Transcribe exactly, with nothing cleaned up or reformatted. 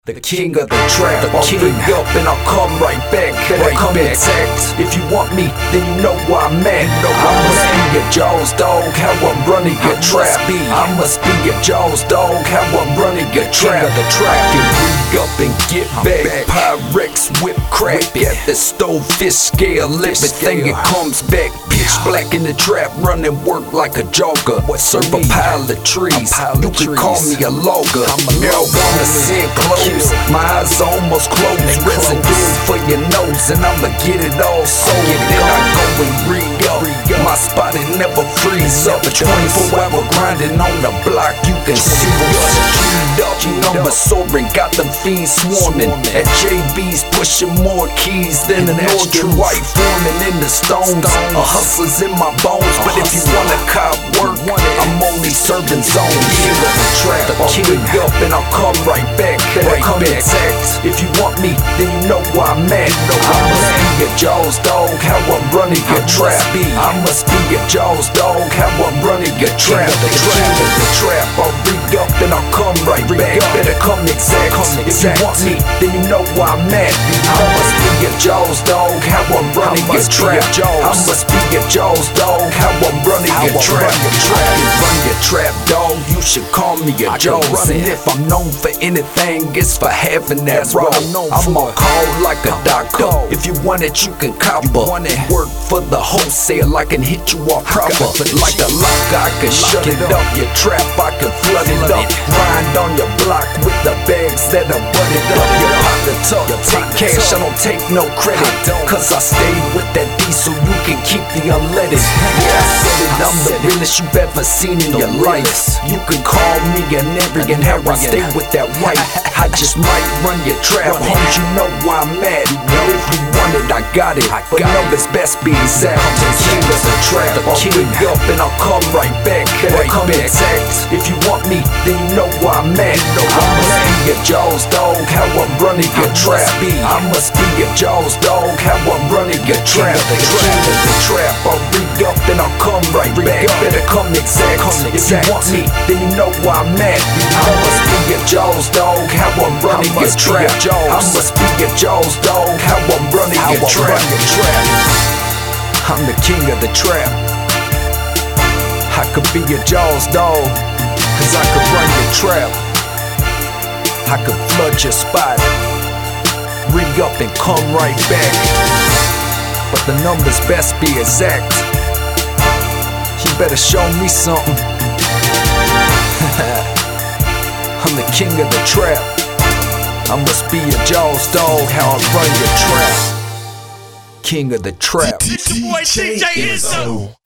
The king of the trap, I'll bring up and I'll come right back. Better right come back. Intact. If you want me, then you know where I'm at. No, I must be your Jaws dog, how I'm running your I trap. Must I must be your Jaws dog, how I'm running your trap. King of the trap, get rig up and get I'm back. back. Pyrex whip crack whip at the stove, fish scale, everything it comes back. Pitch black in the trap, running work like a jogger. Serve a pile of trees, pile you of can trees. Call me a logger. I'm a marijuana sin close. My eyes almost closed, residue for your nose, and I'ma get it all sold. Then I go and re-up. My spot it never freeze up. twenty-four hour grinding on the block, you can see us queued up. Numbers soaring, got them fiends swarming. At J B's pushing more keys than an Northern white foreman in the stones. A hustler's in my bones, but if you wanna cop work, I'm only serving zones. King of the trap, I'll rig up and I'll come right back. Better come intact. If you want me, then you know where I'm at. I must be your Jaws dog, how I'm running your trap. I must be your Jaws dog, how I'm running your trap. The king of the trap, I'll rig up and I'll come right back. Better come exact. If you want me, then you know where I'm at. I must be your Jaws dog, how I'm running your trap. I must be your Jaws dog, how I'm running your trap. I can run your trap, dog. You should call me your Jaws. And if I'm known for anything, it's for having that raw. I'm on call like a doctor. If you want it, you can copper. Work for the wholesale, I can hit you off proper. Like a locker, I can shut it up. Your trap, I can flood it up. Grind on your block with the bags that are butted up. Your pocket tuck, take cash, I don't take no credit. Cause I stay with that diesel, you can keep the unleaded. Yeah, I said it, I'm the realest you've ever seen in your life. You can call me an arrogant, how I stay with that white. I just might run your trap, homes, you know where I'm at. But if you want it, I got it. But numbers best be exact. The king of the trap, I'll rig up and I'll come right back. Better come intact. If you want me, then you know where I'm at. I must be your Jaws dog, how I'm running your trap. I must be your Jaws dog, how I'm running your trap. The king of the trap, I'll rig up and I'll come right back. Better come exact. If you want me, then you know where I'm at. I must be your Jaws dog, how I'm running your trap. I must be your Jaws dog, how I'm running your trap. I'm the king of the trap. I could be your Jaws dog, cause I could run your trap. I could flood your spot, rig up and come right back. But the numbers best be exact. You better show me something. I'm the king of the trap. I must be your Jaws dog, how I run your trap. King of the trap. It's your boy D J Izzo.